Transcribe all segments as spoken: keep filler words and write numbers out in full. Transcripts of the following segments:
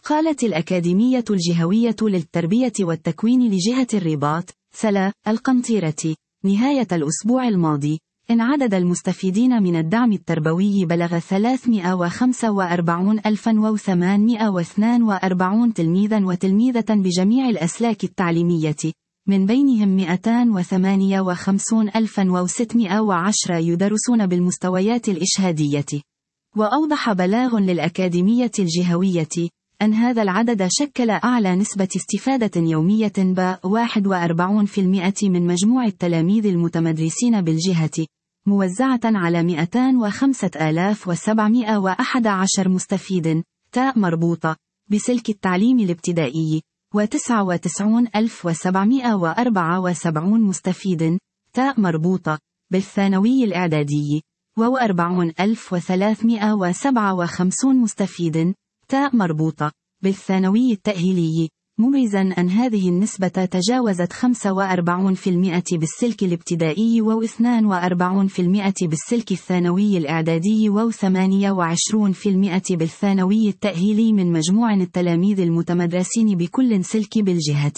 قالت الأكاديمية الجهوية للتربية والتكوين لجهة الرباط سلا القنطيرة نهاية الأسبوع الماضي إن عدد المستفيدين من الدعم التربوي بلغ ثلاثمائة وخمسة وأربعين ألفاً وثمانمائة واثنين وأربعين تلميذاً وتلميذة بجميع الأسلاك التعليمية، من بينهم مئتين وثمانية وخمسين ألفاً وستمائة وعشرة يدرسون بالمستويات الإشهادية. وأوضح بلاغ للأكاديمية الجهوية أن هذا العدد شكل أعلى نسبة استفادة يومية ب واحد وأربعين بالمئة من مجموع التلاميذ المتمدرسين بالجهة، موزعة على مئتين وخمسة آلاف وسبعمائة وأحد عشر مستفيد تاء مربوطة بسلك التعليم الابتدائي، وتسعة وتسعين ألف وسبعمائة وأربعة وسبعين مستفيد تاء مربوطة بالثانوي الإعدادي، وأربعين ألف وثلاثمائة وسبعة وخمسين مستفيد تاء مربوطة بالثانوي التأهيلي، مبرزاً أن هذه النسبة تجاوزت خمسة وأربعين بالمئة بالسلك الابتدائي واثنين وأربعين بالمئة بالسلك الثانوي الإعدادي وثمانية وعشرين بالمئة بالثانوي التأهيلي من مجموع التلاميذ المتمدرسين بكل سلك بالجهة.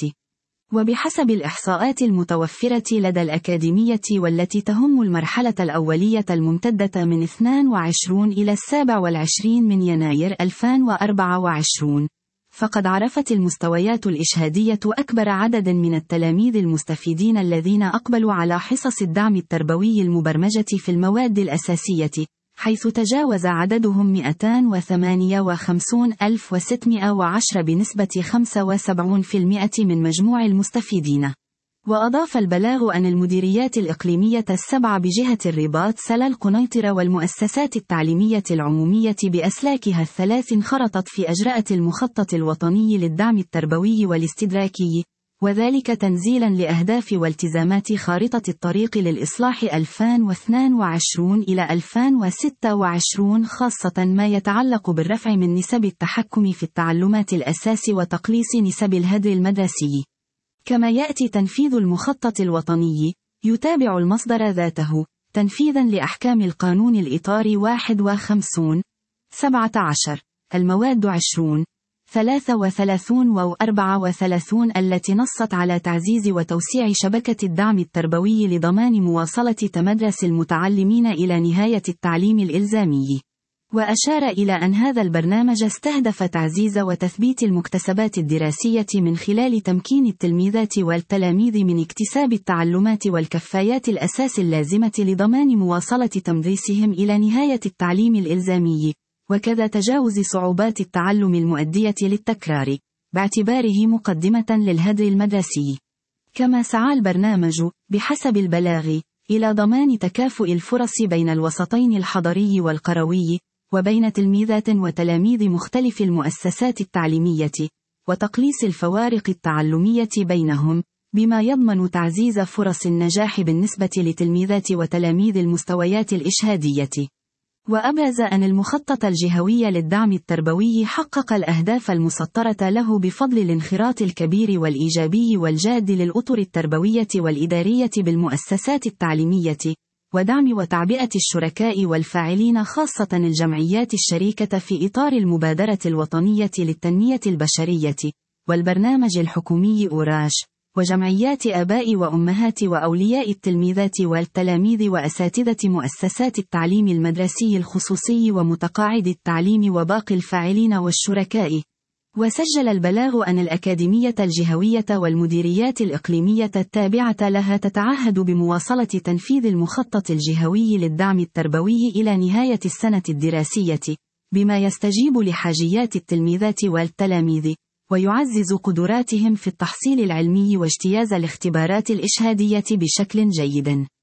وبحسب الإحصاءات المتوفرة لدى الأكاديمية والتي تهم المرحلة الأولية الممتدة من اثنين وعشرين إلى السابع والعشرين من يناير ألفين وأربعة وعشرين، فقد عرفت المستويات الإشهادية أكبر عدد من التلاميذ المستفيدين الذين أقبلوا على حصص الدعم التربوي المبرمجة في المواد الأساسية، حيث تجاوز عددهم مئتين وثمانية وخمسين ألف وستمائة وعشرة بنسبة خمسة وسبعين بالمئة من مجموع المستفيدين. وأضاف البلاغ أن المديريات الإقليمية السبع بجهة الرباط سلا القنيطرة والمؤسسات التعليمية العمومية بأسلاكها الثلاث انخرطت في أجراءة المخطط الوطني للدعم التربوي والاستدراكي، وذلك تنزيلا لأهداف والتزامات خارطة الطريق للإصلاح ألفين واثنين وعشرين إلى ألفين وستة وعشرين، خاصة ما يتعلق بالرفع من نسب التحكم في التعلمات الأساس وتقليص نسب الهدر المدرسي. كما يأتي تنفيذ المخطط الوطني يتابع المصدر ذاته تنفيذا لأحكام القانون الإطاري واحد وخمسين سبعة عشر المواد عشرين ثلاثة وثلاثين وأربعة وثلاثين التي نصت على تعزيز وتوسيع شبكة الدعم التربوي لضمان مواصلة تمدرس المتعلمين إلى نهاية التعليم الإلزامي. وأشار إلى أن هذا البرنامج استهدف تعزيز وتثبيت المكتسبات الدراسية من خلال تمكين التلميذات والتلاميذ من اكتساب التعلمات والكفايات الأساس اللازمة لضمان مواصلة تمدرسهم إلى نهاية التعليم الإلزامي، وكذا تجاوز صعوبات التعلم المؤدية للتكرار، باعتباره مقدمة للهدر المدرسي. كما سعى البرنامج بحسب البلاغ إلى ضمان تكافؤ الفرص بين الوسطين الحضري والقروي، وبين تلميذات وتلاميذ مختلف المؤسسات التعليمية، وتقليص الفوارق التعلمية بينهم، بما يضمن تعزيز فرص النجاح بالنسبة لتلميذات وتلاميذ المستويات الإشهادية. وأبرز أن المخطط الجهوي للدعم التربوي حقق الأهداف المسطرة له بفضل الانخراط الكبير والإيجابي والجاد للأطر التربوية والإدارية بالمؤسسات التعليمية، ودعم وتعبئة الشركاء والفاعلين خاصة الجمعيات الشريكة في إطار المبادرة الوطنية للتنمية البشرية، والبرنامج الحكومي أوراش، وجمعيات آباء وأمهات وأولياء التلميذات والتلاميذ وأساتذة مؤسسات التعليم المدرسي الخصوصي ومتقاعد التعليم وباقي الفاعلين والشركاء. وسجل البلاغ أن الأكاديمية الجهوية والمديريات الإقليمية التابعة لها تتعهد بمواصلة تنفيذ المخطط الجهوي للدعم التربوي إلى نهاية السنة الدراسية، بما يستجيب لحاجيات التلميذات والتلاميذ، ويعزز قدراتهم في التحصيل العلمي واجتياز الاختبارات الإشهادية بشكل جيد.